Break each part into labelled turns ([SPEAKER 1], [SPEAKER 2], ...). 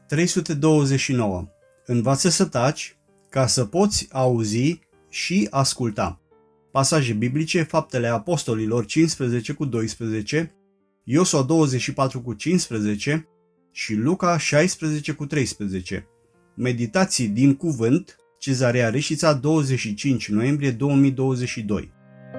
[SPEAKER 1] 329. Învață să taci ca să poți auzi și asculta. Pasaje biblice: Faptele Apostolilor 15:12, Iosua 24:15 și Luca 16:13. Meditații din cuvânt, Cezarea Reșița, 25 noiembrie 2022.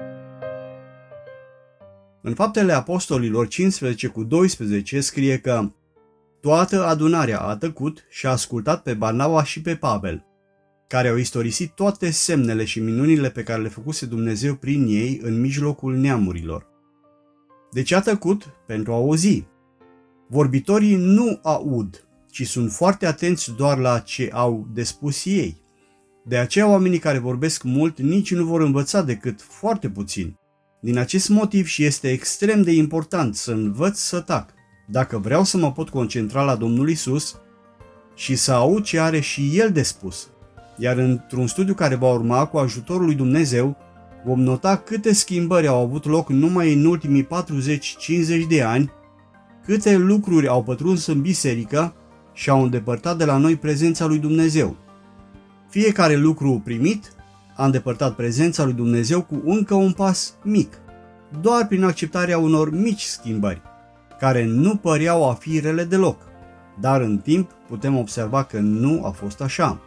[SPEAKER 1] În Faptele Apostolilor 15:12 scrie că toată adunarea a tăcut și a ascultat pe Barnaba și pe Pavel, care au istorisit toate semnele și minunile pe care le făcuse Dumnezeu prin ei în mijlocul neamurilor. Deci a tăcut pentru a auzi. Vorbitorii nu aud, ci sunt foarte atenți doar la ce au de spus ei. De aceea oamenii care vorbesc mult nici nu vor învăța decât foarte puțin. Din acest motiv și este extrem de important să învăț să tac, dacă vreau să mă pot concentra la Domnul Isus și să aud ce are și El de spus. Iar într-un studiu care va urma, cu ajutorul lui Dumnezeu, vom nota câte schimbări au avut loc numai în ultimii 40-50 de ani, câte lucruri au pătruns în biserică și au îndepărtat de la noi prezența lui Dumnezeu. Fiecare lucru primit a îndepărtat prezența lui Dumnezeu cu încă un pas mic, doar prin acceptarea unor mici schimbări, care nu păreau a fi rele deloc, dar în timp putem observa că nu a fost așa.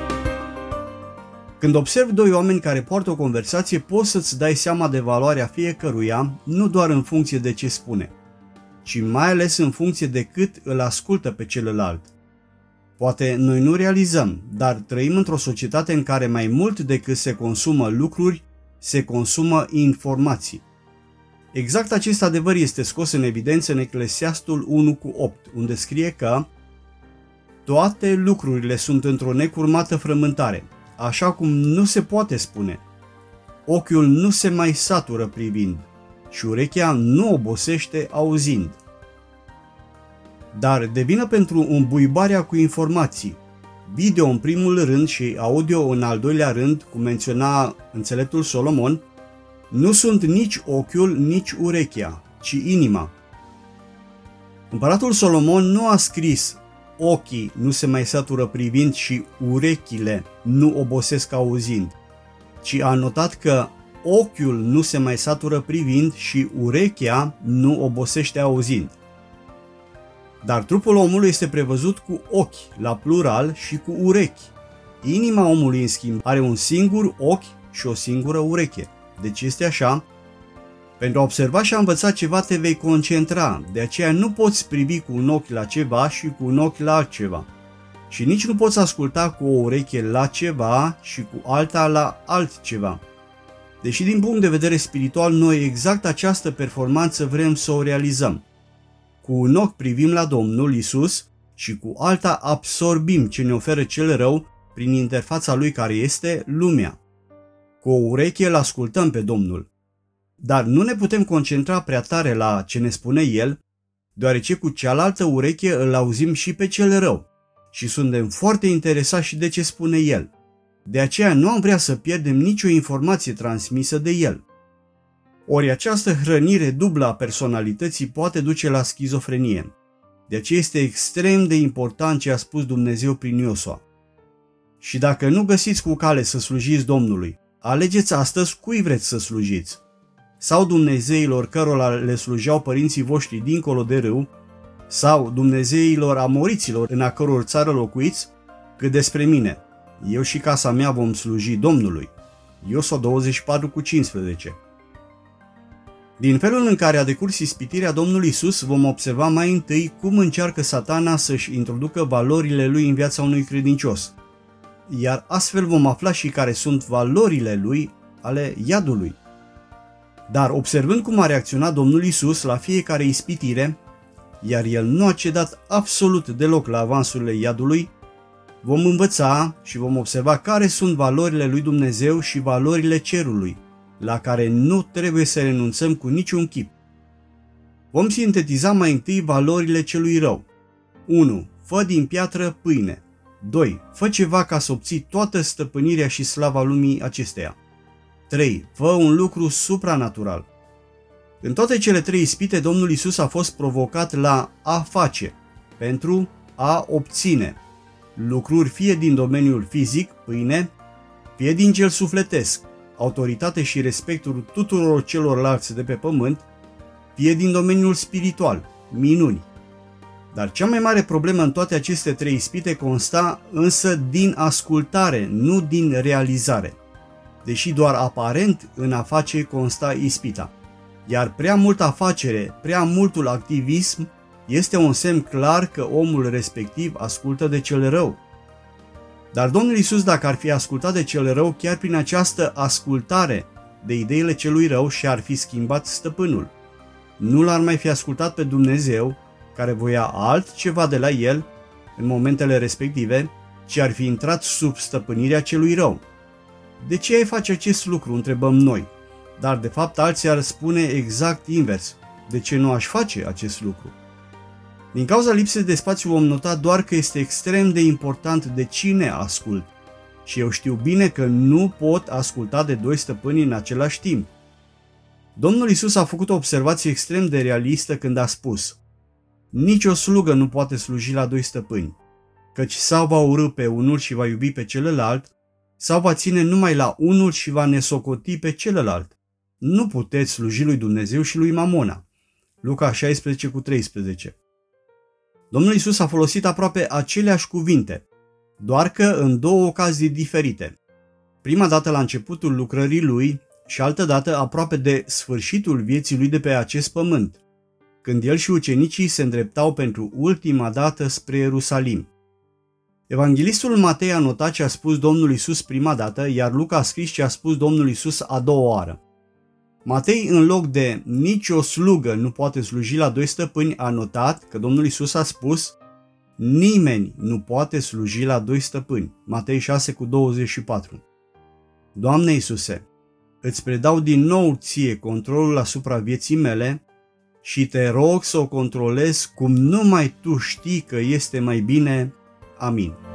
[SPEAKER 1] Când observi doi oameni care poartă o conversație, poți să-ți dai seama de valoarea fiecăruia, nu doar în funcție de ce spune, ci mai ales în funcție de cât îl ascultă pe celălalt. Poate noi nu realizăm, dar trăim într-o societate în care mai mult decât se consumă lucruri, se consumă informații. Exact acest adevăr este scos în evidență în Eclesiastul 1:8, unde scrie că toate lucrurile sunt într-o necurmată frământare, așa cum nu se poate spune. Ochiul nu se mai satură privind și urechea nu obosește auzind. Dar de vină pentru îmbuibarea cu informații, video în primul rând și audio în al doilea rând, cum menționa înțeleptul Solomon, nu sunt nici ochiul, nici urechea, ci inima. Împăratul Solomon nu a scris ochii nu se mai satură privind și urechile nu obosesc auzind, ci a notat că ochiul nu se mai satură privind și urechea nu obosește auzind. Dar trupul omului este prevăzut cu ochi, la plural, și cu urechi. Inima omului, în schimb, are un singur ochi și o singură ureche. Deci este așa: pentru a observa și a învăța ceva te vei concentra, de aceea nu poți privi cu un ochi la ceva și cu un ochi la altceva. Și nici nu poți asculta cu o ureche la ceva și cu alta la altceva. Deși din punct de vedere spiritual noi exact această performanță vrem să o realizăm. Cu un ochi privim la Domnul Isus și cu alta absorbim ce ne oferă cel rău prin interfața lui care este lumea. Cu o ureche îl ascultăm pe Domnul. Dar nu ne putem concentra prea tare la ce ne spune El, deoarece cu cealaltă ureche îl auzim și pe cel rău și suntem foarte interesați și de ce spune El. De aceea nu am vrea să pierdem nicio informație transmisă de El. Ori această hrănire dublă a personalității poate duce la schizofrenie. De aceea este extrem de important ce a spus Dumnezeu prin Iosua. Și dacă nu găsiți cu cale să slujiți Domnului, alegeți astăzi cui vreți să slujiți. Sau dumnezeilor cărora le slujeau părinții voștri dincolo de râu, sau dumnezeilor amoriților în a căror țară locuiți, cât despre mine, eu și casa mea vom sluji Domnului. Iosua 24:15. Din felul în care a decurs ispitirea Domnului Isus, vom observa mai întâi cum încearcă Satana să-și introducă valorile lui în viața unui credincios. Iar astfel vom afla și care sunt valorile lui, ale iadului. Dar observând cum a reacționat Domnul Isus la fiecare ispitire, iar el nu a cedat absolut deloc la avansurile iadului, vom învăța și vom observa care sunt valorile lui Dumnezeu și valorile cerului, la care nu trebuie să renunțăm cu niciun chip. Vom sintetiza mai întâi valorile celui rău. 1. Fă din piatră pâine. 2. Fă ceva ca să obții toată stăpânirea și slava lumii acesteia. 3. Fă un lucru supranatural. În toate cele trei ispite, Domnul Isus a fost provocat la a face, pentru a obține lucruri fie din domeniul fizic, pâine, fie din cel sufletesc, autoritate și respectul tuturor celorlalți de pe pământ, fie din domeniul spiritual, minuni. Dar cea mai mare problemă în toate aceste trei ispite consta însă din ascultare, nu din realizare, deși doar aparent în a face consta ispita. Iar prea multă afacere, prea multul activism este un semn clar că omul respectiv ascultă de cel rău. Dar Domnul Iisus, dacă ar fi ascultat de cel rău, chiar prin această ascultare de ideile celui rău și-ar fi schimbat stăpânul. Nu l-ar mai fi ascultat pe Dumnezeu, care voia altceva de la el în momentele respective, ci ar fi intrat sub stăpânirea celui rău. De ce ai face acest lucru, întrebăm noi, dar de fapt alții ar spune exact invers. De ce nu aș face acest lucru? Din cauza lipsei de spațiu vom nota doar că este extrem de important de cine ascult. Și eu știu bine că nu pot asculta de doi stăpâni în același timp. Domnul Iisus a făcut o observație extrem de realistă când a spus: nici o slugă nu poate sluji la doi stăpâni, căci sau va urî pe unul și va iubi pe celălalt, sau va ține numai la unul și va nesocoti pe celălalt. Nu puteți sluji lui Dumnezeu și lui Mamona. Luca 16:13. Domnul Iisus a folosit aproape aceleași cuvinte, doar că în două ocazii diferite. Prima dată la începutul lucrării lui și altădată aproape de sfârșitul vieții lui de pe acest pământ, când el și ucenicii se îndreptau pentru ultima dată spre Ierusalim. Evanghelistul Matei a notat ce a spus Domnul Iisus prima dată, iar Luca a scris ce a spus Domnul Iisus a doua oară. Matei, în loc de nici o slugă nu poate sluji la doi stăpâni, a notat că Domnul Iisus a spus: nimeni nu poate sluji la doi stăpâni. Matei 6:24. Doamne Iisuse, îți predau din nou ție controlul asupra vieții mele și te rog să o controlezi cum numai tu știi că este mai bine. Amin.